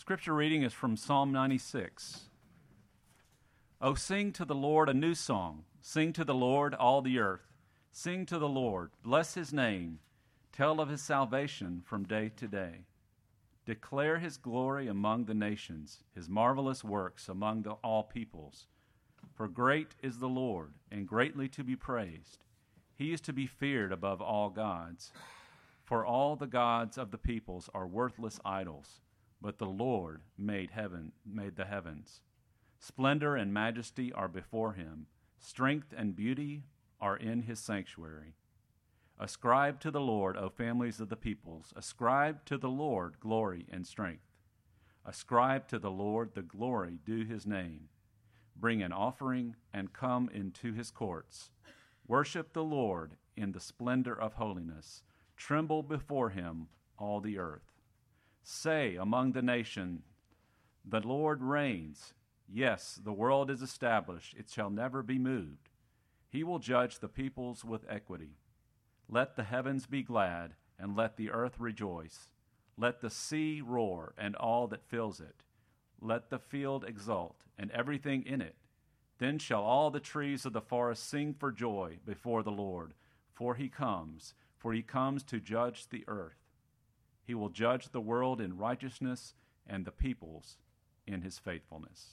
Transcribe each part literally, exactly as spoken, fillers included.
Scripture reading is from Psalm ninety-six. Oh, sing to the Lord a new song. Sing to the Lord, all the earth. Sing to the Lord, bless his name. Tell of his salvation from day to day. Declare his glory among the nations, his marvelous works among the, all peoples. For great is the Lord, and greatly to be praised. He is to be feared above all gods. For all the gods of the peoples are worthless idols, but the Lord made heaven, made the heavens. Splendor and majesty are before him. Strength and beauty are in his sanctuary. Ascribe to the Lord, O families of the peoples. Ascribe to the Lord glory and strength. Ascribe to the Lord the glory due his name. Bring an offering and come into his courts. Worship the Lord in the splendor of holiness. Tremble before him, all the earth. Say among the nations, the Lord reigns. Yes, the world is established. It shall never be moved. He will judge the peoples with equity. Let the heavens be glad, and let the earth rejoice. Let the sea roar, and all that fills it. Let the field exult, and everything in it. Then shall all the trees of the forest sing for joy before the Lord, for he comes, for he comes to judge the earth. He will judge the world in righteousness and the peoples in his faithfulness.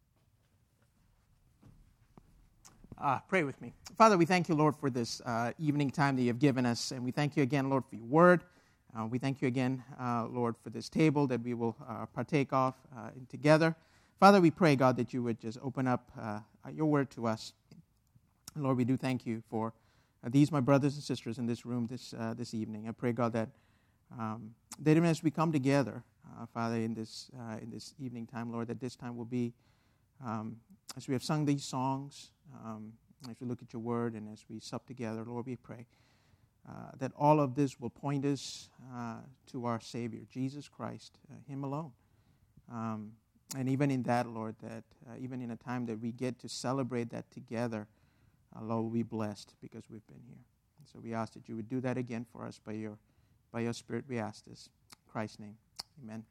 Uh, pray with me. Father, we thank you, Lord, for this uh, evening time that you have given us, and we thank you again, Lord, for your word. Uh, we thank you again, uh, Lord, for this table that we will uh, partake of uh, together. Father, we pray, God, that you would just open up uh, your word to us. And Lord, we do thank you for uh, these, my brothers and sisters in this room this uh, this evening. I pray, God, that um, that even as we come together, uh, Father, in this uh, in this evening time, Lord, that this time will be, um, as we have sung these songs, um, as we look at your word and as we sup together, Lord, we pray uh, that all of this will point us uh, to our Savior, Jesus Christ, uh, him alone. Um, and even in that, Lord, that uh, even in a time that we get to celebrate that together, uh, Lord, we'll be blessed because we've been here. And so we ask that you would do that again for us by your by your Spirit. We ask this in Christ's name. Amen.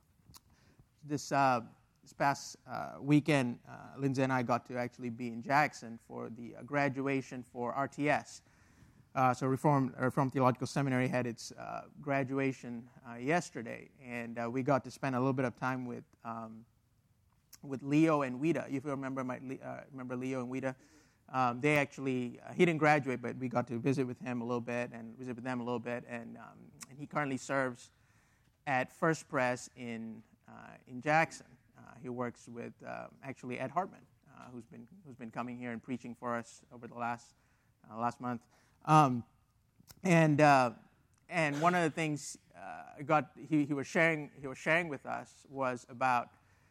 This uh, this past uh, weekend, uh, Lindsay and I got to actually be in Jackson for the uh, graduation for R T S. Uh, so Reformed, Reformed Theological Seminary had its uh, graduation uh, yesterday, and uh, we got to spend a little bit of time with um, with Leo and Wida. If you remember, my, uh, remember Leo and Wida, um, they actually uh, he didn't graduate, but we got to visit with him a little bit and visit with them a little bit, and um, and he currently serves at First Pres in uh, in Jackson. Uh, he works with uh, actually Ed Hartman, uh, who's been who's been coming here and preaching for us over the last uh, last month. Um, and uh, and one of the things uh, got he, he was sharing he was sharing with us was about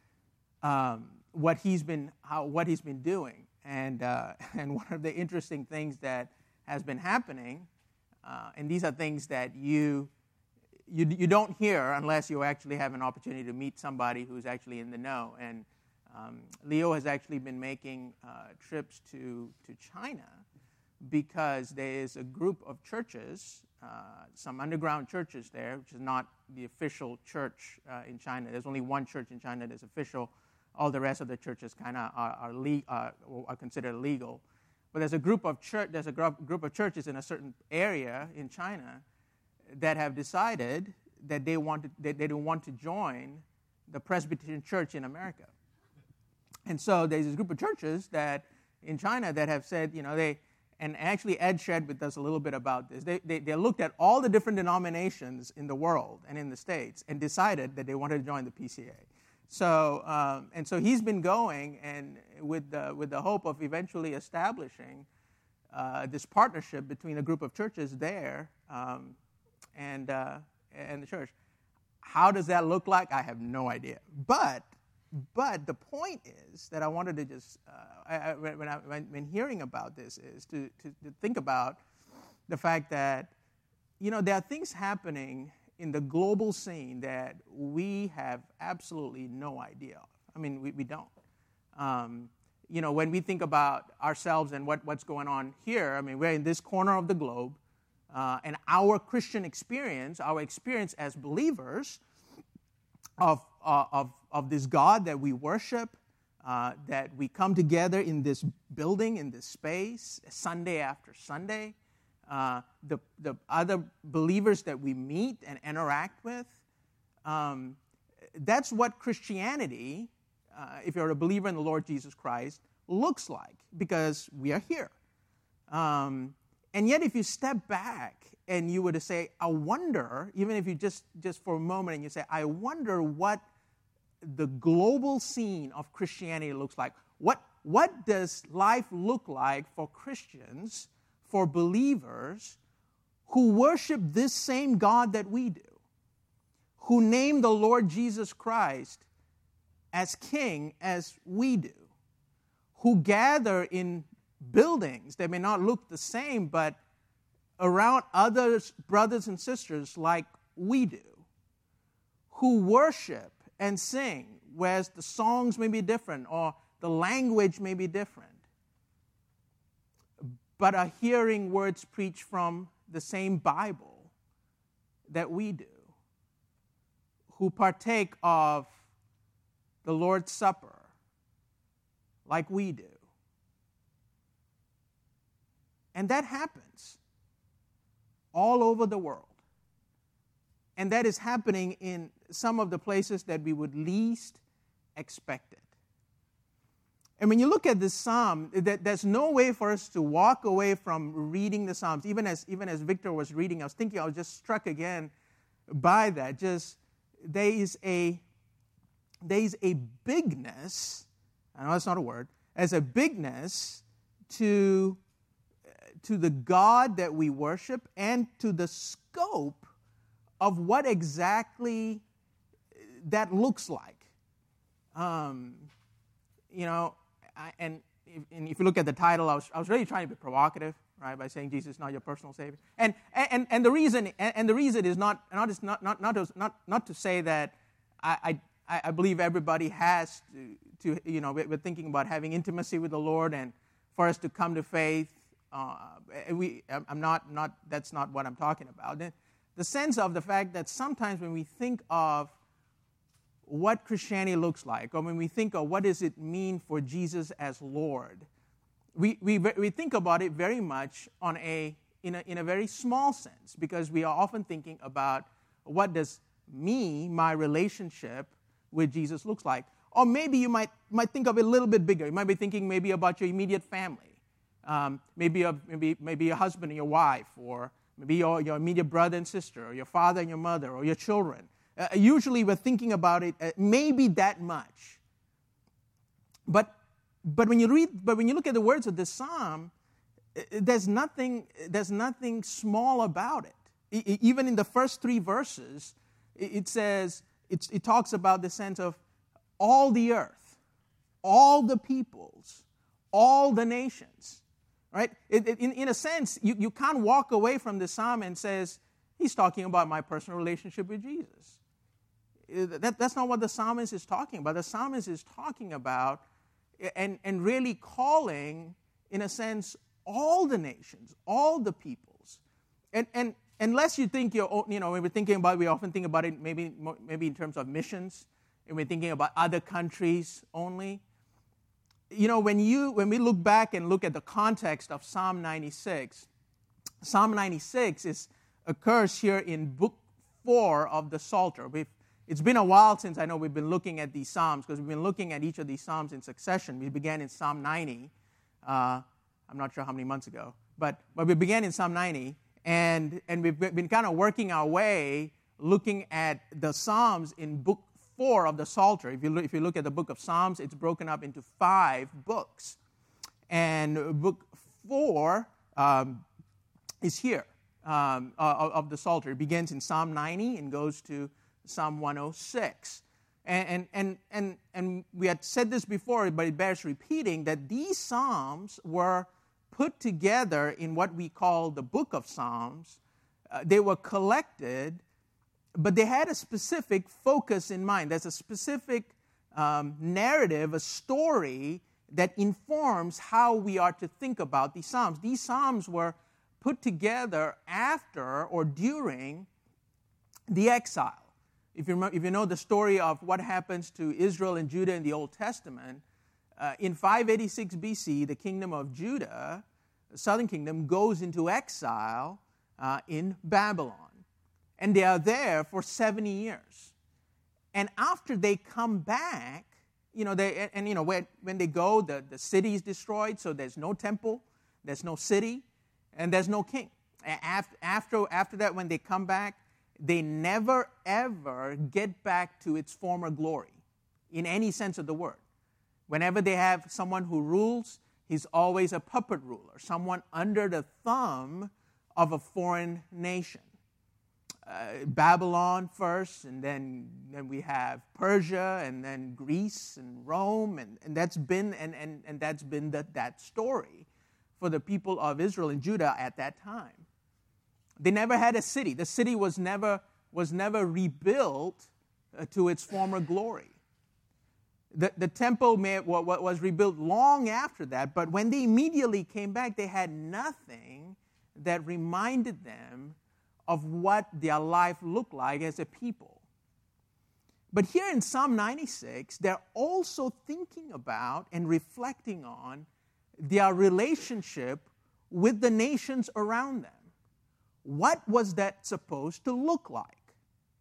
um, what he's been how what he's been doing, and uh, and one of the interesting things that has been happening, uh, and these are things that you you you don't hear unless you actually have an opportunity to meet somebody who's actually in the know. And um, Leo has actually been making uh, trips to to China, because there is a group of churches, uh, some underground churches there, which is not the official church uh, in China. There's only one church in China that's official. All the rest of the churches kind of are are, le- are are considered legal. But there's a group of church. There's a group group of churches in a certain area in China that have decided that they want to, that they don't want to join the Presbyterian Church in America. And so there's this group of churches that in China that have said, you know, they. And actually, Ed shared with us a little bit about this. They, they they looked at all the different denominations in the world and in the States and decided that they wanted to join the P C A. So um, and so he's been going and with the with the hope of eventually establishing uh, this partnership between a group of churches there um, and uh, and the church. How does that look like? I have no idea. But But the point is that I wanted to just, uh, I, I, when, I, when, when hearing about this, is to, to, to think about the fact that, you know, there are things happening in the global scene that we have absolutely no idea of. I mean, we, we don't. Um, you know, when we think about ourselves and what, what's going on here, I mean, we're in this corner of the globe, uh, and our Christian experience, our experience as believers, Of, uh, of, of this God that we worship, uh, that we come together in this building, in this space, Sunday after Sunday, uh, the, the other believers that we meet and interact with. Um, that's what Christianity, uh, if you're a believer in the Lord Jesus Christ, looks like, because we are here. Um, and yet if you step back and you were to say, I wonder, even if you just, just for a moment and you say, I wonder what the global scene of Christianity looks like. What, what does life look like for Christians, for believers who worship this same God that we do, who name the Lord Jesus Christ as King as we do, who gather in buildings that may not look the same, but around other brothers and sisters like we do, who worship and sing, whereas the songs may be different or the language may be different, but are hearing words preached from the same Bible that we do, who partake of the Lord's Supper like we do. And that happens all over the world. And that is happening in some of the places that we would least expect it. And when you look at this psalm, there's no way for us to walk away from reading the Psalms. Even as, even as Victor was reading, I was thinking, I was just struck again by that. Just, there is a, there is a bigness, I know that's not a word, as a bigness to, to the God that we worship and to the scope of what exactly that looks like. Um, you know, I, and, if, and if you look at the title, I was, I was really trying to be provocative, right, by saying Jesus is not your personal Savior. And and and the reason and, and the reason is not not just not not not to, not, not to say that I, I I believe everybody has to, to you know we're thinking about having intimacy with the Lord and for us to come to faith. Uh, we I'm not not that's not what I'm talking about. The sense of the fact that sometimes when we think of what Christianity looks like, or when we think of what does it mean for Jesus as Lord, we we, we think about it very much on a in a in a very small sense, because we are often thinking about what does me, my relationship with Jesus looks like. Or maybe you might might think of it a little bit bigger. You might be thinking maybe about your immediate family, um, maybe a, maybe maybe your husband and your wife, or maybe your, your immediate brother and sister, or your father and your mother, or your children. Uh, usually we're thinking about it uh, maybe that much. But but when you read, but when you look at the words of this psalm, uh, there's nothing there's nothing small about it. I, even in the first three verses, it, it says it's, it talks about the sense of all the earth, all the peoples, all the nations. Right? It, it, in, in a sense, you, you can't walk away from the psalm and says, he's talking about my personal relationship with Jesus. That, that's not what the psalmist is talking about. The psalmist is talking about and, and really calling, in a sense, all the nations, all the peoples. And, and unless you think you're, you know, when we're thinking about it, we often think about it maybe, maybe in terms of missions, and we're thinking about other countries only. You know, when you when we look back and look at the context of Psalm ninety-six, Psalm ninety-six is occurs here in book four of the Psalter. We've, it's been a while since I know we've been looking at these Psalms, because we've been looking at each of these Psalms in succession. We began in Psalm ninety. Uh, I'm not sure how many months ago, but but we began in Psalm ninety, and and we've been kind of working our way looking at the Psalms in book four of the Psalter. If you look, if you look at the book of Psalms, it's broken up into five books, and book four um, is here um, uh, of the Psalter. It begins in Psalm ninety and goes to Psalm one oh six, and and and and we had said this before, but it bears repeating that these Psalms were put together in what we call the book of Psalms. Uh, they were collected, but they had a specific focus in mind. There's a specific um, narrative, a story that informs how we are to think about these Psalms. These Psalms were put together after or during the exile. if you, remember, if you know the story of what happens to Israel and Judah in the Old Testament, uh, in five eighty-six B C, the kingdom of Judah, the southern kingdom, goes into exile uh, in Babylon. And they are there for seventy years. And after they come back, you know, they, and, and you know, when, when they go, the, the city is destroyed, so there's no temple, there's no city, and there's no king. After, after, after that, when they come back, they never, ever get back to its former glory, in any sense of the word. Whenever they have someone who rules, he's always a puppet ruler, someone under the thumb of a foreign nation. Uh, Babylon first, and then, then we have Persia, and then Greece and Rome, and, and that's been and, and, and that's been the, that story for the people of Israel and Judah at that time. They never had a city. The city was never was never rebuilt uh, to its former glory. The, the temple may, what, what was rebuilt long after that, but when they immediately came back, they had nothing that reminded them of what their life looked like as a people. But here in Psalm ninety-six, they're also thinking about and reflecting on their relationship with the nations around them. What was that supposed to look like?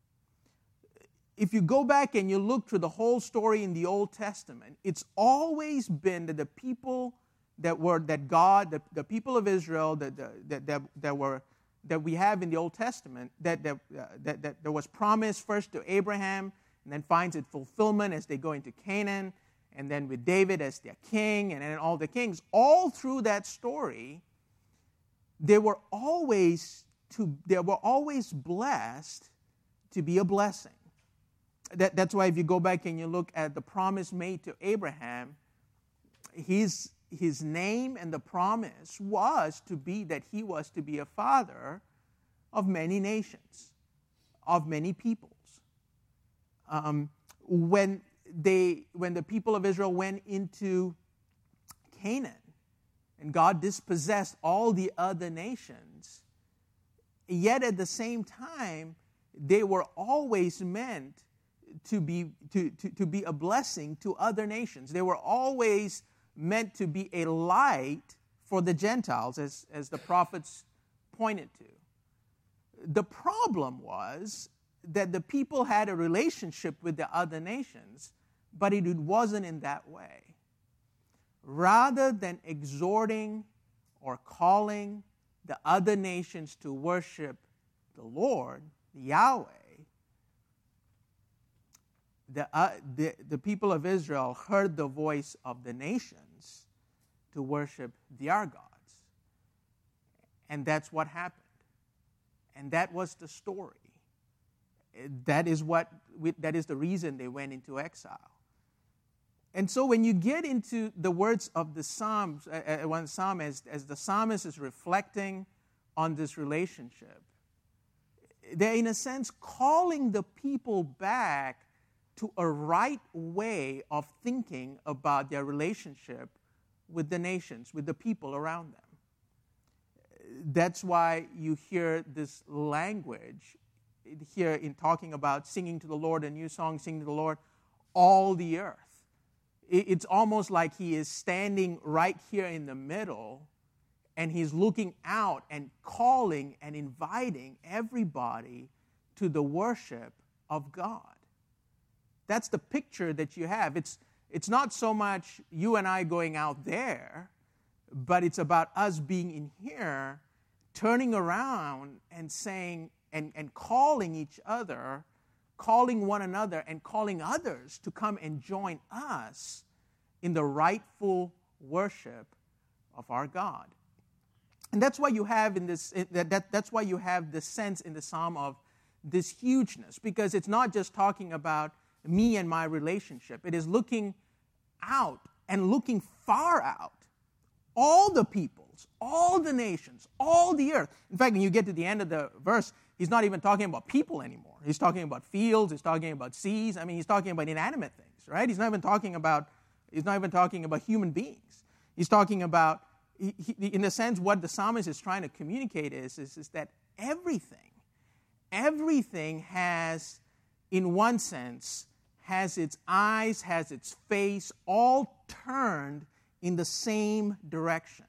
If you go back and you look through the whole story in the Old Testament, it's always been that the people that were, that God, the, the people of Israel that, that, that, that were, that we have in the Old Testament, that, that, uh, that, that there was promised first to Abraham, and then finds its fulfillment as they go into Canaan, and then with David as their king, and then all the kings. All through that story, they were always to they were always blessed to be a blessing. That, that's why if you go back and you look at the promise made to Abraham, his his name and the promise was to be that he was to be a father of many nations, of many peoples. Um, when they, when the people of Israel went into Canaan, and God dispossessed all the other nations, yet at the same time, they were always meant to be to, to, to be a blessing to other nations. They were always meant to be a light for the Gentiles, as, as the prophets pointed to. The problem was that the people had a relationship with the other nations, but it wasn't in that way. Rather than exhorting or calling the other nations to worship the Lord, Yahweh, the, uh, the, the people of Israel heard the voice of the nations to worship their gods. And that's what happened. And that was the story. That is what. That is the reason they went into exile. And so when you get into the words of the Psalms, uh, one Psalm, as, as the psalmist is reflecting on this relationship, they're in a sense calling the people back to a right way of thinking about their relationship with the nations, with the people around them. That's why you hear this language here in talking about singing to the Lord, a new song, singing to the Lord, all the earth. It's almost like he is standing right here in the middle, and he's looking out and calling and inviting everybody to the worship of God. That's the picture that you have. It's, it's not so much you and I going out there, but it's about us being in here, turning around and saying, and, and calling each other, calling one another and calling others to come and join us in the rightful worship of our God. And that's why you have in this that, that that's why you have this sense in the psalm of this hugeness, because it's not just talking about me and my relationship. It is looking out and looking far out. All the peoples, all the nations, all the earth. In fact, when you get to the end of the verse, he's not even talking about people anymore. He's talking about fields, he's talking about seas. I mean, he's talking about inanimate things, right? He's not even talking about, he's not even talking about human beings. He's talking about, he, he, in a sense, what the psalmist is trying to communicate is, is, is that everything, everything has in one sense, has its eyes, has its face all turned in the same direction,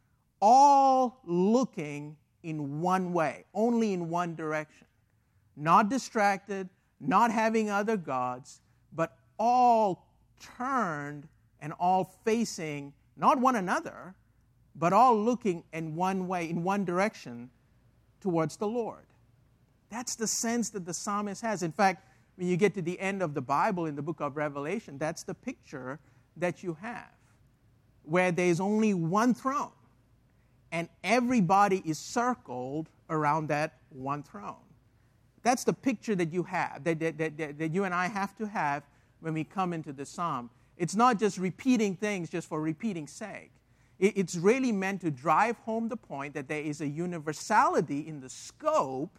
all looking in one way, only in one direction, not distracted, not having other gods, but all turned and all facing not one another, but all looking in one way, in one direction towards the Lord. That's the sense that the psalmist has. In fact, when you get to the end of the Bible in the book of Revelation, that's the picture that you have, where there's only one throne, and everybody is circled around that one throne. That's the picture that you have, that, that, that, that you and I have to have when we come into the psalm. It's not just repeating things just for repeating's sake. It, it's really meant to drive home the point that there is a universality in the scope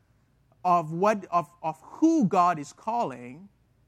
of what of, of who God is calling,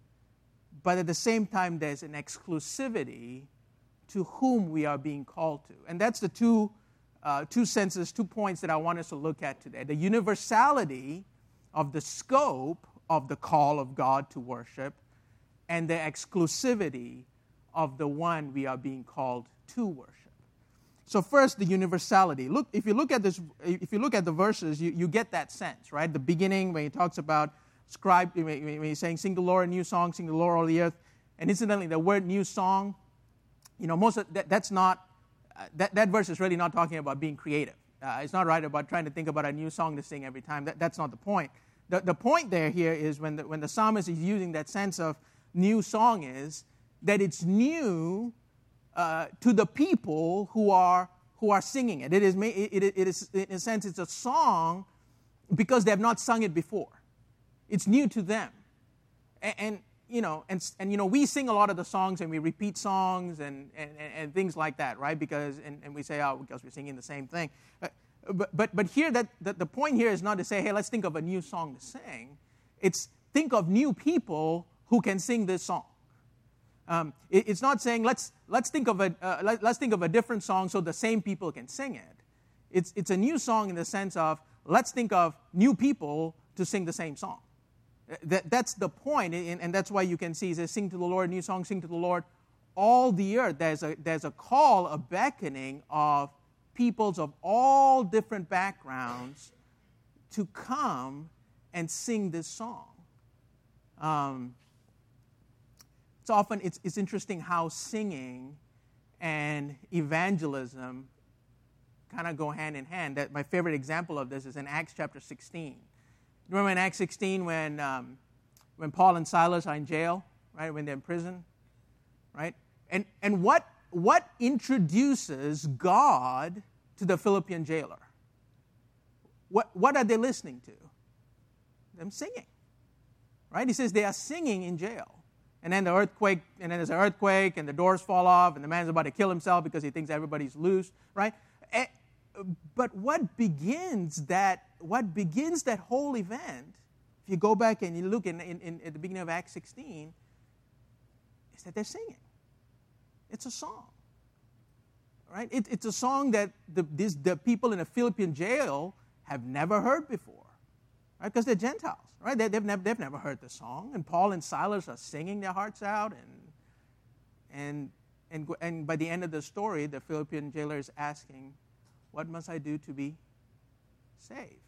but at the same time there's an exclusivity to whom we are being called to. And that's the two uh, two senses, two points that I want us to look at today. The universality of the scope of the call of God to worship, and the exclusivity of the one we are being called to worship. So first, the universality. Look, if you look at this, if you look at the verses, you, you get that sense, right? The beginning, when he talks about scribe, when he's saying, "Sing the Lord a new song, sing the Lord all the earth," and incidentally, the word "new song," you know, most of that, that's not uh, that that verse is really not talking about being creative. Uh, it's not right about trying to think about a new song to sing every time. That, that's not the point. The the point there here is when the when the psalmist is using that sense of new song is that it's new uh, to the people who are who are singing it. It is, it, it is, in a sense, it's a song because they have not sung it before. It's new to them, and, and you know, and and you know, we sing a lot of the songs and we repeat songs and and, and things like that, right? Because and, and we say, oh, because we're singing the same thing. Uh, but but but here, that the, the point here is not to say, hey, let's think of a new song to sing. It's think of new people who can sing this song. Um, it, it's not saying let's let's think of a uh, let, let's think of a different song so the same people can sing it. It's it's a new song in the sense of let's think of new people to sing the same song. That that's the point, and, and that's why you can see it says, "Sing to the Lord, new song, sing to the Lord, all the earth." There's a there's a call, a beckoning of peoples of all different backgrounds to come and sing this song. Um, It's often, it's, it's interesting how singing and evangelism kind of go hand in hand. That my favorite example of this is in Acts chapter sixteen. Remember in Acts sixteen when um, when Paul and Silas are in jail, right? When they're in prison, right? And and what what introduces God to the Philippian jailer? What what are they listening to? Them singing, right? He says they are singing in jail. And then the earthquake, and then there's an earthquake, and the doors fall off, and the man's about to kill himself because he thinks everybody's loose, right? And, but what begins that what begins that whole event, if you go back and you look in, in, in at the beginning of Acts sixteen, is that they're singing. It's a song, right? It, it's a song that the, this, the people in a Philippian jail have never heard before, right? Because they're Gentiles. Right? They, they've, never, they've never heard the song, and Paul and Silas are singing their hearts out, and and and and by the end of the story, the Philippian jailer is asking, "What must I do to be saved?"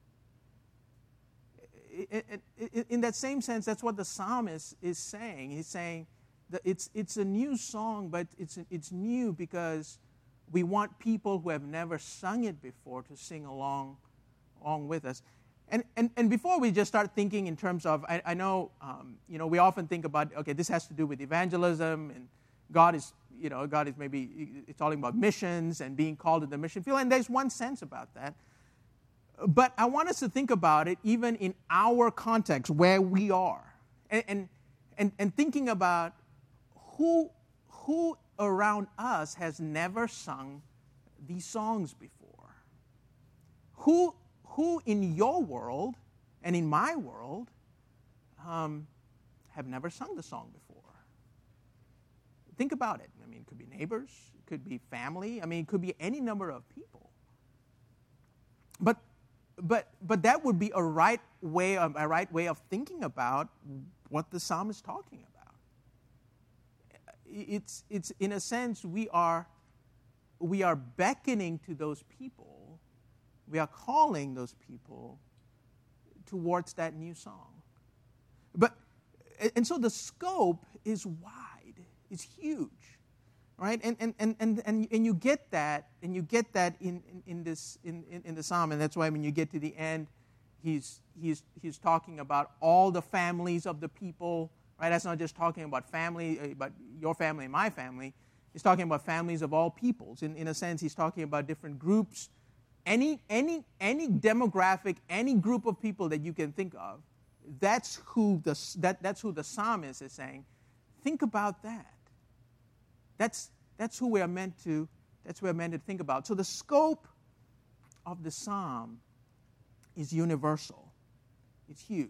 It, it, it, in that same sense, that's what the psalmist is saying. He's saying that it's it's a new song, but it's it's new because we want people who have never sung it before to sing along along with us. And, and and before we just start thinking in terms of, I, I know, um, you know, we often think about, okay, this has to do with evangelism, and God is, you know, God is maybe, it's talking about missions and being called to the mission field, and there's one sense about that. But I want us to think about it even in our context, where we are, and and and, and thinking about who who around us has never sung these songs before. Who Who in your world and in my world um, have never sung the song before? Think about it. I mean, it could be neighbors, it could be family. I mean, it could be any number of people. But but but that would be a right way of, a right way of thinking about what the psalm is talking about. It's it's in a sense we are we are beckoning to those people, we are calling those people towards that new song. But and so the scope is wide, it's huge. Right, and and, and, and and and you get that, and you get that in, in, in this in, in, in the psalm, and that's why when you get to the end, he's he's he's talking about all the families of the people. Right, that's not just talking about family, about your family and my family. He's talking about families of all peoples. In in a sense, he's talking about different groups, any any any demographic, any group of people that you can think of. That's who the that that's who the psalmist is saying. Think about that. That's that's who we are meant to that's what we're meant to think about. So the scope of the psalm is universal. It's huge.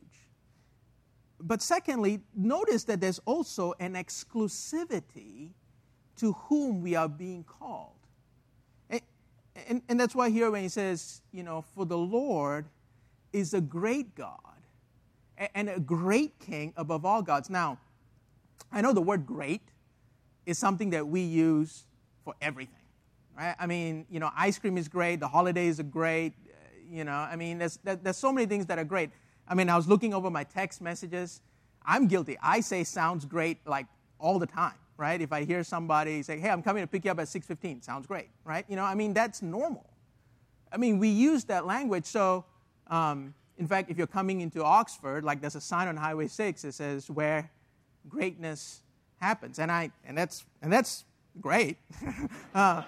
But secondly, notice that there's also an exclusivity to whom we are being called. And, and, and that's why here when he says, you know, for the Lord is a great God and a great King above all gods. Now, I know the word great is something that we use for everything, right? I mean, you know, ice cream is great, the holidays are great, you know, I mean, there's there's so many things that are great. I mean, I was looking over my text messages. I'm guilty. I say sounds great like all the time, right? If I hear somebody say, hey, I'm coming to pick you up at six fifteen, sounds great, right? You know, I mean, that's normal. I mean, we use that language. So, um, in fact, if you're coming into Oxford, like there's a sign on Highway six that says where greatness happens, and I and that's and that's great. uh,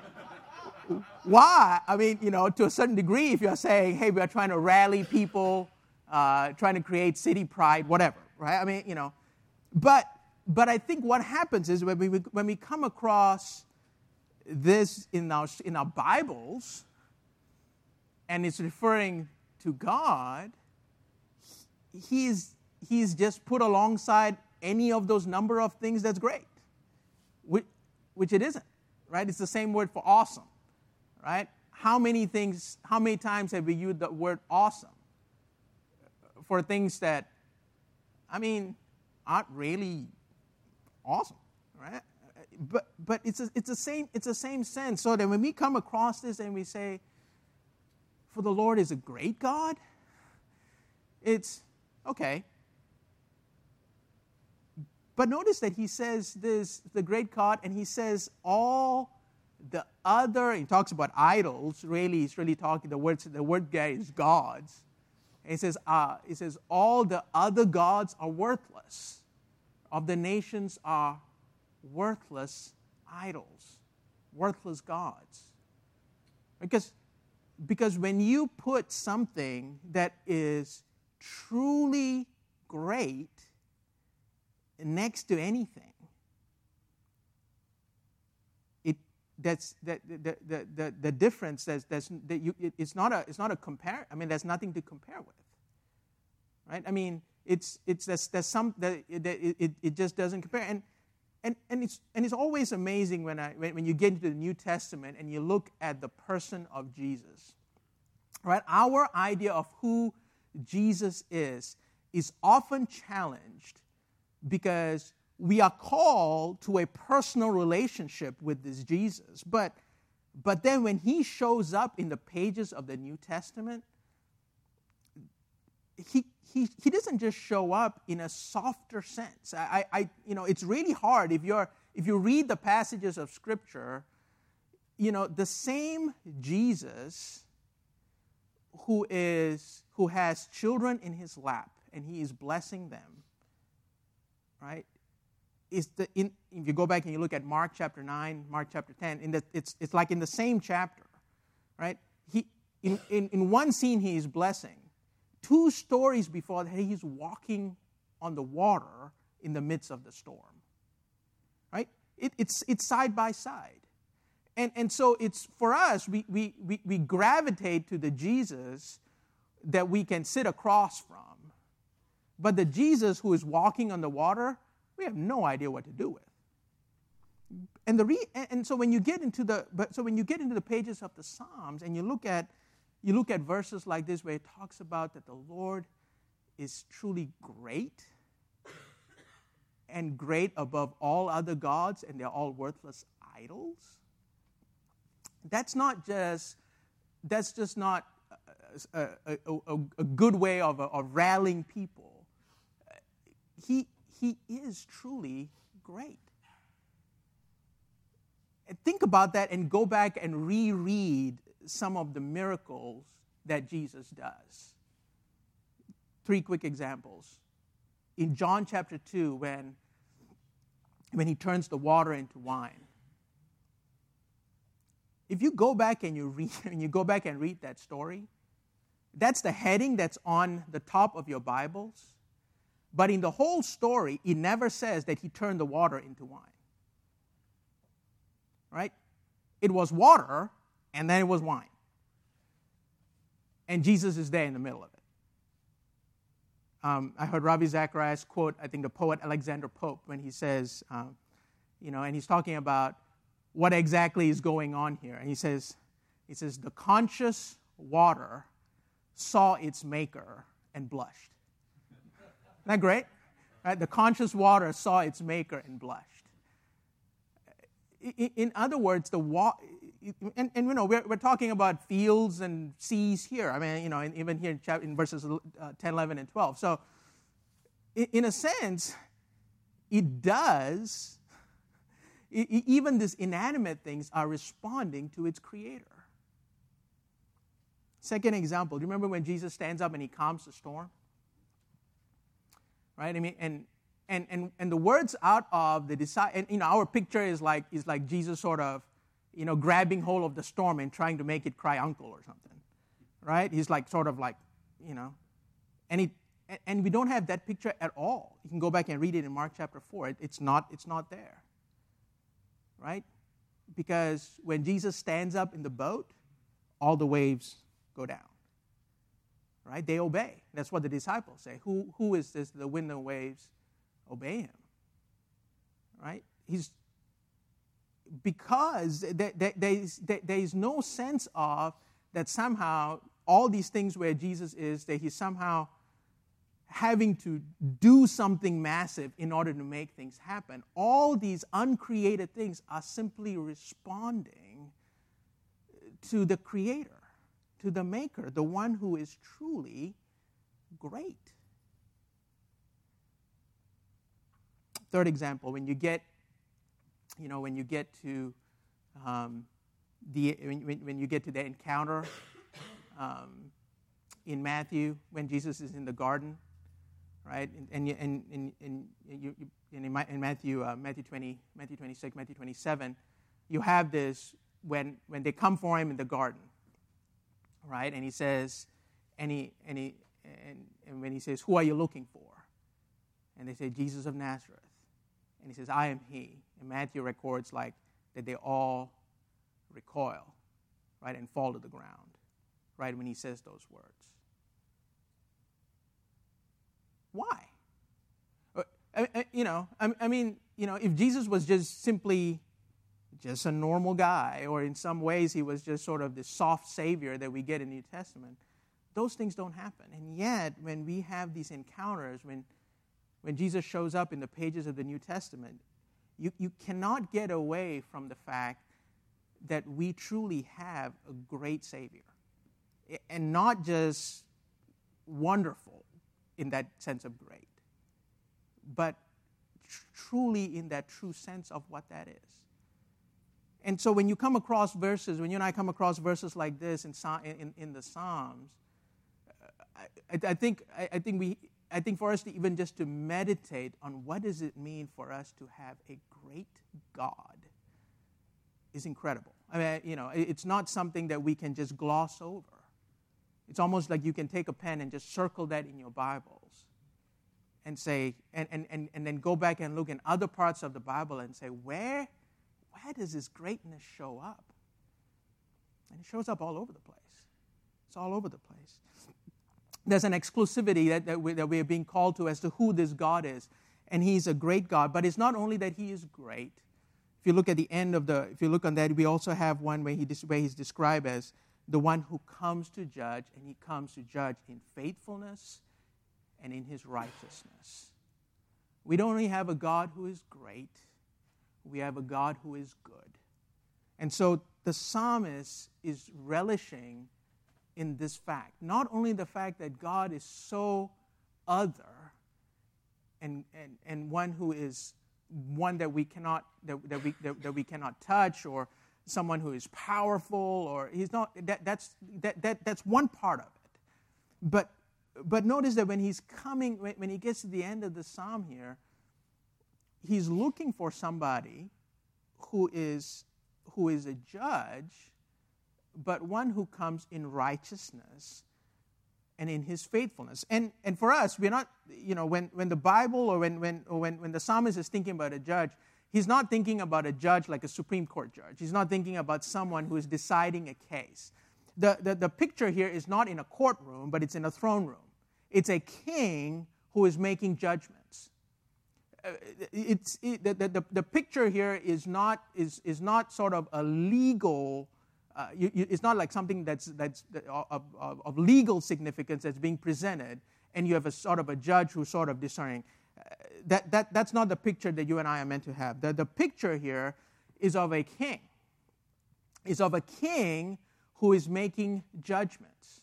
why? I mean, you know, to a certain degree, if you're saying, "Hey, we are trying to rally people, uh, trying to create city pride, whatever," right? I mean, you know, but but I think what happens is when we when we come across this in our in our Bibles, and it's referring to God, He's He's just put alongside any of those number of things that's great, which, which it isn't, right? It's the same word for awesome, right? How many things, how many times have we used the word awesome for things that, I mean, aren't really awesome, right? But but it's a, it's the same it's the same sense. So that when we come across this and we say, "For the Lord is a great God," it's okay. But notice that he says this, the great God, and he says all the other, he talks about idols, really, he's really talking, the word, the word there is gods. And he says, uh, he says, all the other gods are worthless. Of the nations are worthless idols, worthless gods. Because, because when you put something that is truly great next to anything, it that's that the the the, the difference that's that's that you it, it's not a it's not a compare. I mean, there's nothing to compare with, right? I mean, it's it's there's, there's some that it, it it just doesn't compare, and and and it's and it's always amazing when I when, when you get into the New Testament and you look at the person of Jesus, right? Our idea of who Jesus is is often challenged, because we are called to a personal relationship with this Jesus. But, but then when he shows up in the pages of the New Testament, he, he, he doesn't just show up in a softer sense. I, I, you know, it's really hard if you're if you read the passages of Scripture, you know, the same Jesus who is who has children in his lap and he is blessing them, right? Is the in if you go back and you look at Mark chapter nine, Mark chapter ten, in the, it's it's like in the same chapter, right? He in, in, in one scene he is blessing. Two stories before that he's walking on the water in the midst of the storm. Right? It, it's it's side by side. And and so it's for us, we, we we we gravitate to the Jesus that we can sit across from. But the Jesus who is walking on the water, we have no idea what to do with. And the re, and so when you get into the but so when you get into the pages of the Psalms and you look at you look at verses like this where it talks about that the Lord is truly great and great above all other gods, and they're all worthless idols. That's not just, that's just not a, a, a, a good way of, of rallying people. He, he is truly great. And think about that and go back and reread some of the miracles that Jesus does. Three quick examples. In John chapter two, when, when he turns the water into wine. If you go back and you read and you go back and read that story, that's the heading that's on the top of your Bibles. But in the whole story, it never says that he turned the water into wine. Right? It was water, and then it was wine. And Jesus is there in the middle of it. Um, I heard Ravi Zacharias quote, I think the poet Alexander Pope, when he says, um, you know, and he's talking about what exactly is going on here. And he says, he says, the conscious water saw its maker and blushed. Isn't that great? Right? The conscious water saw its maker and blushed. In, in other words, the water, and, and you know, we're, we're talking about fields and seas here. I mean, you know, and even here in, chapter, in verses uh, ten, eleven, and twelve. So, in, in a sense, it does, it, even these inanimate things are responding to its creator. Second example, do you remember when Jesus stands up and he calms the storm? Right? I mean, and and and and the words out of the disciples, and you know, our picture is like is like Jesus sort of, you know, grabbing hold of the storm and trying to make it cry uncle or something. Right? He's like sort of like, you know, and he and we don't have that picture at all. You can go back and read it in Mark chapter four. It, it's not it's not there. Right? Because when Jesus stands up in the boat, all the waves go down. Right? They obey. That's what the disciples say. Who who is this? The wind and waves obey him. Right? He's because there, there, there, is, there, there is no sense of that somehow all these things where Jesus is, that he's somehow having to do something massive in order to make things happen. All these uncreated things are simply responding to the Creator, to the Maker, the one who is truly great. Third example, when you get, you know, when you get to um, the when, when you get to the encounter um, in Matthew when Jesus is in the garden, right? And and and, and, and, you, you, in, in Matthew uh, Matthew twenty, Matthew twenty-six, Matthew twenty-seven, you have this when when they come for him in the garden. Right, and he says, and he and he and, and when he says, "Who are you looking for?" And they say, "Jesus of Nazareth." And he says, "I am he." And Matthew records like that they all recoil, right, and fall to the ground, right, when he says those words. Why? I, I, you know, I, I mean, you know, if Jesus was just simply just a normal guy, or in some ways he was just sort of the soft savior that we get in the New Testament, those things don't happen. And yet, when we have these encounters, when when Jesus shows up in the pages of the New Testament, you, you cannot get away from the fact that we truly have a great Savior. And not just wonderful in that sense of great, but tr- truly in that true sense of what that is. And so when you come across verses, when you and I come across verses like this in in, in the Psalms, I, I think I, I think we I think for us to even just to meditate on what does it mean for us to have a great God is incredible. I mean, you know, it's not something that we can just gloss over. It's almost like you can take a pen and just circle that in your Bibles and say, and and and, and then go back and look in other parts of the Bible and say, where. Where does this greatness show up? And it shows up all over the place. It's all over the place. There's an exclusivity that, that, we, that we are being called to as to who this God is. And he's a great God. But it's not only that he is great. If you look at the end of the, if you look on that, we also have one where, he, where he's described as the one who comes to judge, and he comes to judge in faithfulness and in his righteousness. We don't only have a God who is great, we have a God who is good. And so the psalmist is relishing in this fact. Not only the fact that God is so other and, and, and one who is one that we cannot that, that we that, that we cannot touch, or someone who is powerful, or he's not that that's that, that that's one part of it. But but notice that when he's coming when, when he gets to the end of the psalm here, he's looking for somebody who is who is a judge, but one who comes in righteousness and in his faithfulness. And and for us, we're not, you know, when, when the Bible or when when or when, when the psalmist is thinking about a judge, he's not thinking about a judge like a Supreme Court judge. He's not thinking about someone who is deciding a case. The, the, the picture here is not in a courtroom, but it's in a throne room. It's a king who is making judgments. Uh, it's it, the, the, the picture here is not is is not sort of a legal. Uh, you, you, it's not like something that's that's of, of, of legal significance that's being presented, and you have a sort of a judge who's sort of discerning. Uh, that that that's not the picture that you and I are meant to have. The the picture here is of a king. Is of a king who is making judgments.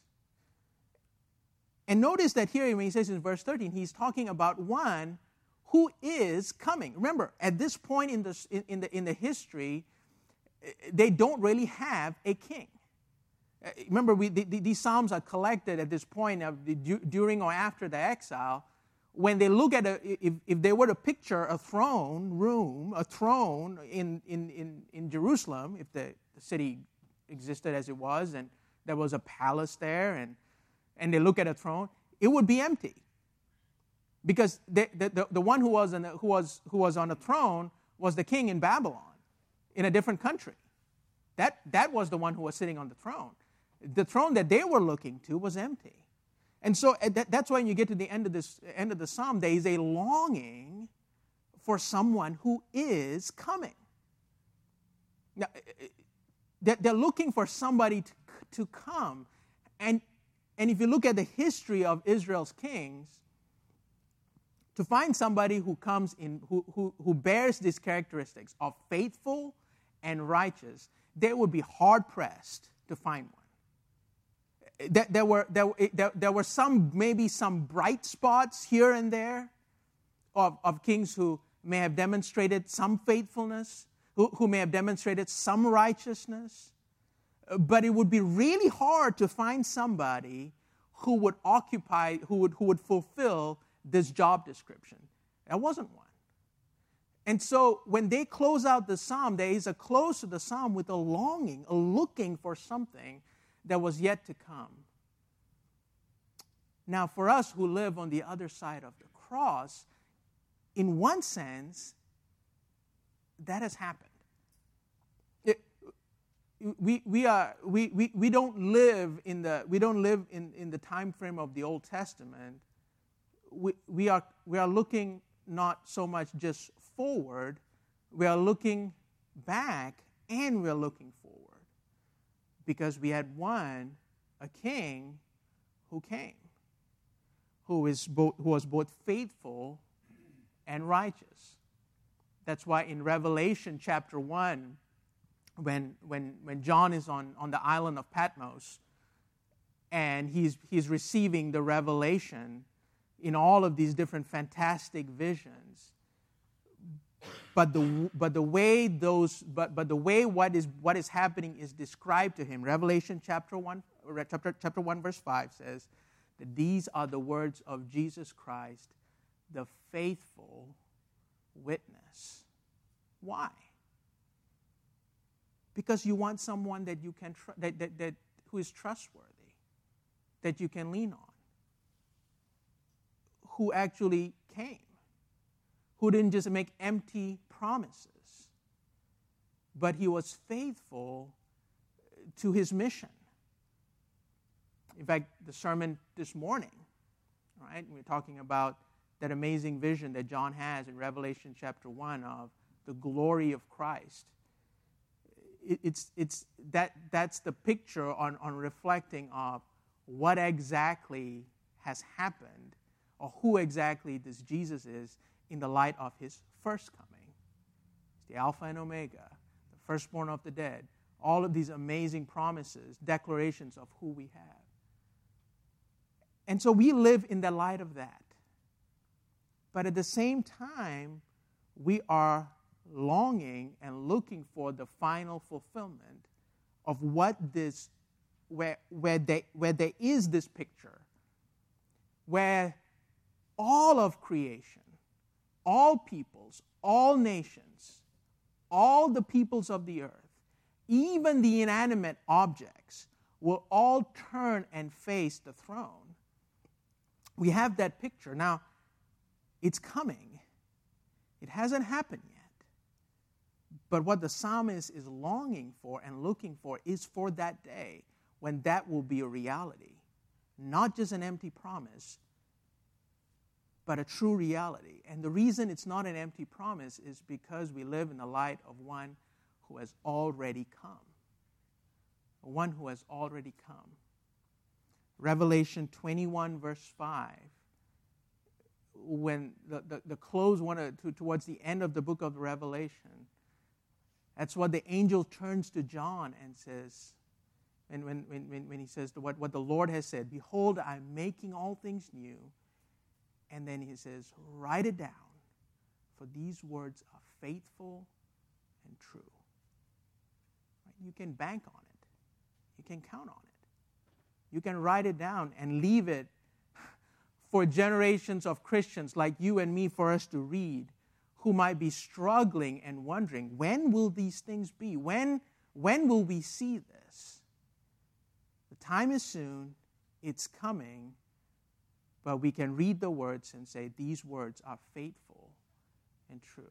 And notice that here, when he says in verse thirteen, he's talking about one who is coming. Remember, at this point in the in, in the in the history, they don't really have a king. Remember, we, the, the, these psalms are collected at this point of the, during or after the exile. When they look at a, if, if they were to picture a throne room, a throne in in, in, in Jerusalem, if the, the city existed as it was, and there was a palace there, and and they look at a throne, it would be empty, because the the, the, the one who was on the, who was who was on the throne was the king in Babylon, in a different country. That, that was the one who was sitting on the throne. The throne that they were looking to was empty. And so that, that's why when you get to the end of this end of the psalm, there is a longing for someone who is coming. Now, they're looking for somebody to, to come. And, and if you look at the history of Israel's kings, to find somebody who comes in, who, who, who bears these characteristics of faithful and righteous, they would be hard-pressed to find one. There, there, were, there, there, there were some, maybe some bright spots here and there of, of kings who may have demonstrated some faithfulness, who, who may have demonstrated some righteousness, but it would be really hard to find somebody who would occupy, who would, who would fulfill this job description. There wasn't one. And so when they close out the psalm, there is a close to the psalm with a longing, a looking for something that was yet to come. Now, for us who live on the other side of the cross, in one sense, that has happened. It, we, we, are, we, we, we don't live in the we don't live in, in the time frame of the Old Testament. We, we are we are looking not so much just forward, we are looking back, and we are looking forward, because we had one, a king who came, who is both, who was both faithful and righteous. That's why in Revelation chapter one, when when when John is on, on the island of Patmos, and he's he's receiving the revelation in all of these different fantastic visions, but the but the way those but but the way what is what is happening is described to him. Revelation chapter one chapter chapter one verse five says that these are the words of Jesus Christ, the faithful witness. Why? Because you want someone that you can tr- that, that that who is trustworthy, that you can lean on, who actually came, who didn't just make empty promises, but he was faithful to his mission. In fact, the sermon this morning, right, we're talking about that amazing vision that John has in Revelation chapter one of the glory of Christ. it, it's it's that that's the picture on, on reflecting of what exactly has happened, or who exactly this Jesus is in the light of his first coming. It's the Alpha and Omega, the firstborn of the dead. All of these amazing promises, declarations of who we have. And so we live in the light of that. But at the same time, we are longing and looking for the final fulfillment of what this, where, where, they, where there is this picture, where all of creation, all peoples, all nations, all the peoples of the earth, even the inanimate objects, will all turn and face the throne. We have that picture. Now, it's coming. It hasn't happened yet. But what the psalmist is longing for and looking for is for that day when that will be a reality. Not just an empty promise, but a true reality. And the reason it's not an empty promise is because we live in the light of one who has already come. One who has already come. Revelation twenty-one, verse five. When the, the, the close one uh, to, towards the end of the book of Revelation, that's what the angel turns to John and says, and when, when, when he says what, what the Lord has said, behold, I'm making all things new. And then he says, write it down, for these words are faithful and true. Right? You can bank on it. You can count on it. You can write it down and leave it for generations of Christians like you and me for us to read, who might be struggling and wondering, when will these things be? When, when will we see this? The time is soon. It's coming. But we can read the words and say, these words are faithful and true.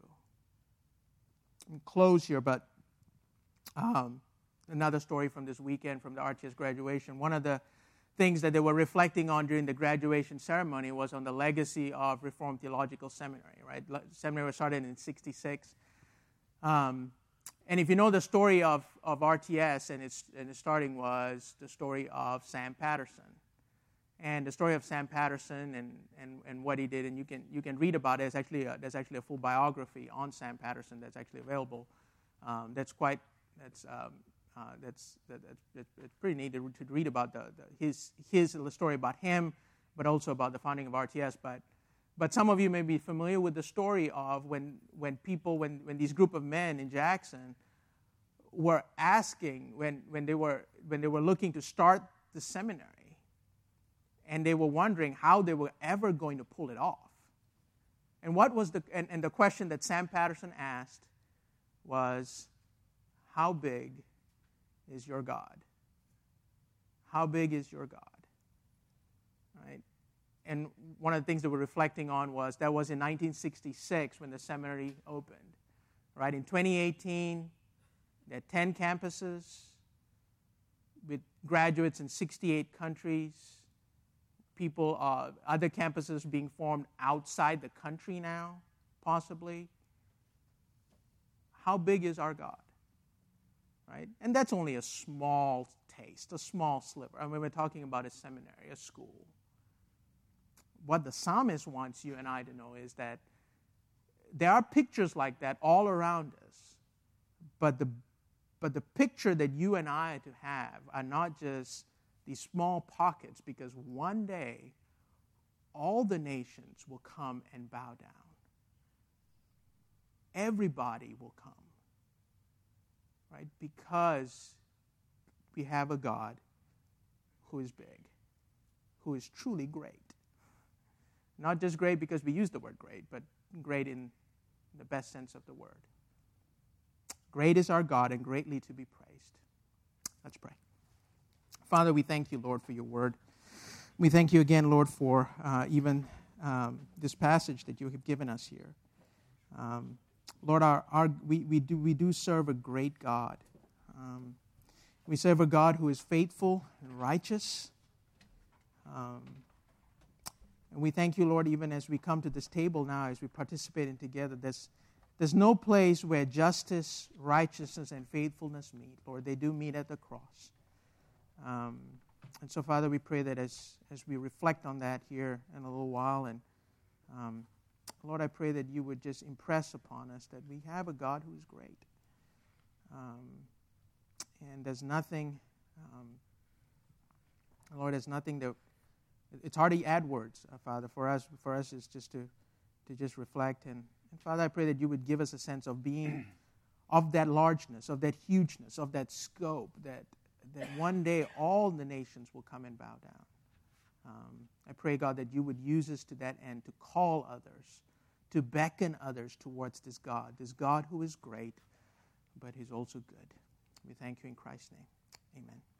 I'll close here, but um, another story from this weekend from the R T S graduation. One of the things that they were reflecting on during the graduation ceremony was on the legacy of Reformed Theological Seminary, right? Seminary was started in sixty-six. Um, and if you know the story of, of R T S, and its, and its starting was the story of Sam Patterson. And the story of Sam Patterson and, and, and what he did, and you can you can read about it. There's actually a, there's actually a full biography on Sam Patterson that's actually available. Um, that's quite that's um, uh, that's that, that's it's pretty neat to, to read about the, the his his the story about him, but also about the founding of R T S. But but some of you may be familiar with the story of when when people when when these group of men in Jackson were asking when when they were when they were looking to start the seminary. And they were wondering how they were ever going to pull it off. And what was the and, and the question that Sam Patterson asked was, how big is your God? How big is your God? Right? And one of the things that we're reflecting on was that was in nineteen sixty-six when the seminary opened. Right? In twenty eighteen, there are ten campuses with graduates in sixty-eight countries. People, uh, other campuses being formed outside the country now, possibly. How big is our God? Right? And that's only a small taste, a small sliver. I mean, we're talking about a seminary, a school. What the psalmist wants you and I to know is that there are pictures like that all around us, but the but the picture that you and I are to have are not just these small pockets, because one day all the nations will come and bow down. Everybody will come, right? Because we have a God who is big, who is truly great. Not just great because we use the word great, but great in the best sense of the word. Great is our God and greatly to be praised. Let's pray. Father, we thank you, Lord, for your word. We thank you again, Lord, for uh, even um, this passage that you have given us here. Um, Lord, our, our, we, we, do, we do serve a great God. Um, we serve a God who is faithful and righteous. Um, and we thank you, Lord, even as we come to this table now, as we participate in together, this There's no place where justice, righteousness, and faithfulness meet. Lord, they do meet at the cross. Um, and so, Father, we pray that as, as we reflect on that here in a little while, and um, Lord, I pray that you would just impress upon us that we have a God who is great. Um, and there's nothing, um, Lord, there's nothing that, it's hard to add words, uh, Father. For us, for us is just to, to just reflect. And, and Father, I pray that you would give us a sense of being, of that largeness, of that hugeness, of that scope, that that one day all the nations will come and bow down. Um, I pray, God, that you would use us to that end, to call others, to beckon others towards this God, this God who is great, but he's also good. We thank you in Christ's name. Amen.